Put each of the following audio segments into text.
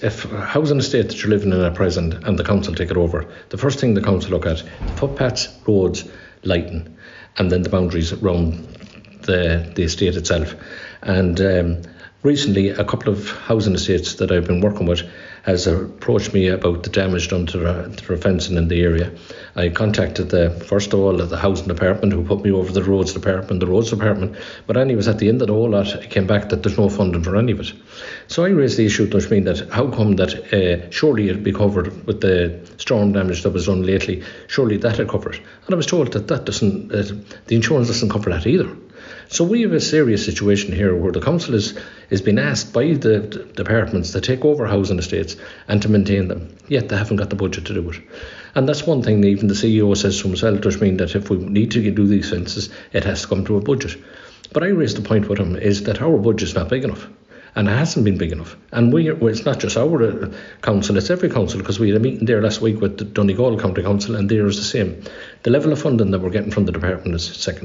if a housing estate that you're living in at present and the council take it over, the first thing the council look at, the footpaths, roads, lighting, and then the boundaries around the estate itself. And recently, a couple of housing estates that I've been working with has approached me about the damage done to their fencing in the area. I contacted first of all the housing department, who put me over the roads department, but anyways, at the end of the whole lot, it came back that there's no funding for any of it. So I raised the issue to Ushmeen that how come that surely it'd be covered with the storm damage that was done lately, surely that'd cover it. And I was told that doesn't, the insurance doesn't cover that either. So we have a serious situation here where the council is being asked by the departments to take over housing estates and to maintain them, yet they haven't got the budget to do it. And that's one thing even the CEO says to himself, which means that if we need to do these fences, it has to come to a budget. But I raised the point with him is that our budget's not big enough. And it hasn't been big enough. And it's not just our council, it's every council, because we had a meeting there last week with the Donegal County Council, and there is the same. The level of funding that we're getting from the department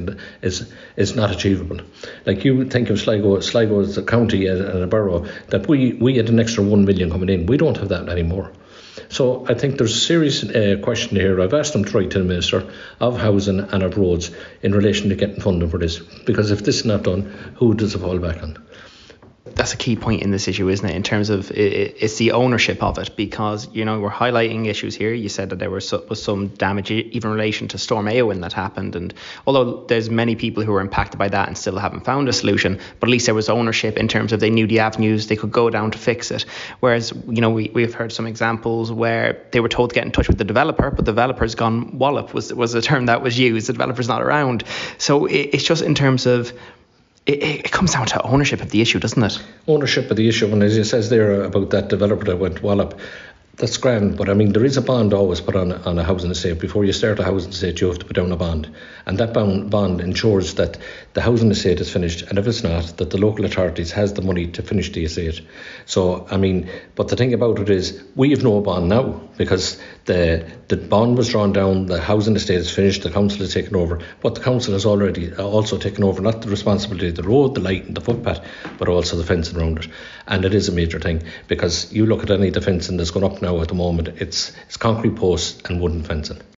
is not achievable. Like you think of Sligo as a county and a borough, that we had an extra 1 million coming in. We don't have that anymore. So I think there's a serious question here. I've asked them to write to the Minister of Housing and of Roads in relation to getting funding for this, because if this is not done, who does it fall back on? That's a key point in this issue, isn't it? In terms of it's the ownership of it, because we're highlighting issues here. You said that there was some damage, even in relation to Storm Éowyn that happened, and although there's many people who were impacted by that and still haven't found a solution, but at least there was ownership in terms of they knew the avenues they could go down to fix it. Whereas we've heard some examples where they were told to get in touch with the developer, but the developer's gone wallop was the term that was used. The developer's not around, so it's just in terms of. It comes down to ownership of the issue, doesn't it? Ownership of the issue, and as it says there about that developer that went wallop, that's grand, but I mean there is a bond always put on a housing estate. Before you start a housing estate, you have to put down a bond, and that bond ensures that the housing estate is finished, and if it's not, that the local authorities has the money to finish the estate. So I mean, but the thing about it is we have no bond now, because the bond was drawn down, the housing estate is finished, the council has taken over, but the council has already also taken over not the responsibility of the road, the light and the footpath, but also the fencing around it. And it is a major thing, because you look at any of the fencing that's going up now at the moment, it's concrete posts and wooden fencing.